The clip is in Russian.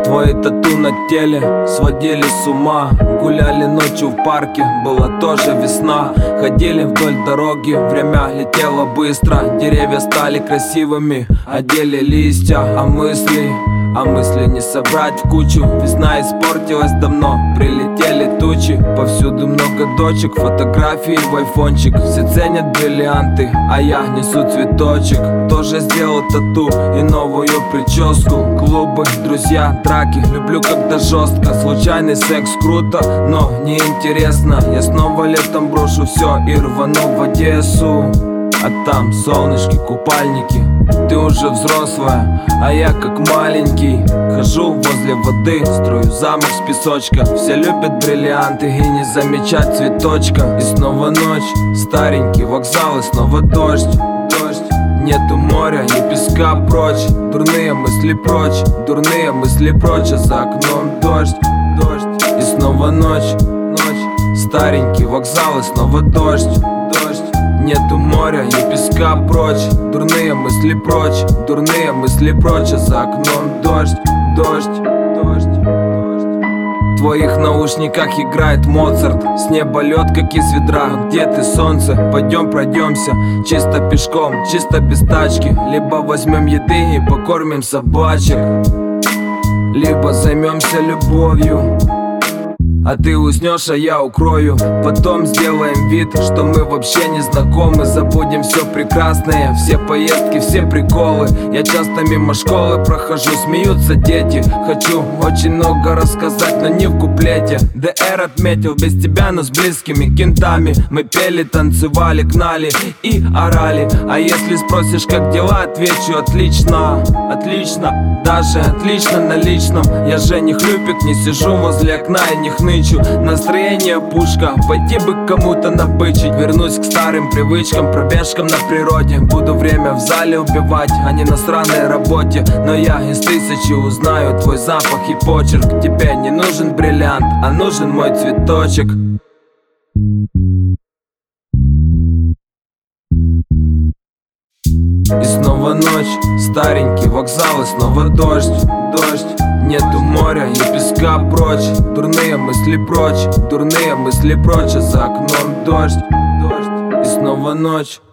Твои тату на теле сводили с ума. Гуляли ночью в парке, была тоже весна. Ходили вдоль дороги, время летело быстро. Деревья стали красивыми, одели листья. А мысли не собрать в кучу. Весна испортилась давно, прилетели тучи. Повсюду много дочек, фотографии в айфончик. Все ценят бриллианты, а я несу цветочек. Тоже сделал тату и новую прическу. Клубы, друзья, драки, люблю когда жестко. Случайный секс круто, но неинтересно. Я снова летом брошу все и рвану в Одессу. А там солнышки, купальники. Ты уже взрослая, а я как маленький. Хожу возле воды, строю замок с песочка. Все любят бриллианты и не замечать цветочка. И снова ночь, старенький вокзал и снова дождь. Нету моря, ни песка прочь. Дурные мысли прочь, дурные мысли прочь. А за окном дождь. И снова ночь, старенький вокзал и снова дождь. Нету моря, ни песка прочь. Дурные мысли прочь, дурные мысли прочь. А за окном дождь. В твоих наушниках играет Моцарт. С неба лед, как из ведра. Где ты, солнце? Пойдем пройдемся. Чисто пешком, чисто без тачки. Либо возьмем еды и покормим собачек, либо займемся любовью. А ты уснешь, а я укрою. Потом сделаем вид, что мы вообще не знакомы. Забудем все прекрасное, все поездки, все приколы. Я часто мимо школы прохожу, смеются дети. Хочу очень много рассказать, но не в куплете. ДР отметил без тебя, но с близкими кентами. Мы пели, танцевали, гнали и орали. А если спросишь, как дела, отвечу: отлично, отлично, даже отлично на личном. Я же не хлюпик, не сижу возле окна и не хнычу. Настроение пушка, пойти бы к кому-то набычить. Вернусь к старым привычкам, пробежкам на природе. Буду время в зале убивать, а не на сраной работе. Но я из тысячи узнаю твой запах и почерк. Тебе не нужен бриллиант, а нужен мой цветочек. И снова ночь, старенький вокзал и снова дождь. Нету моря, ни песка прочь. Дурные мысли прочь, дурные мысли прочь. А за окном дождь. И снова ночь.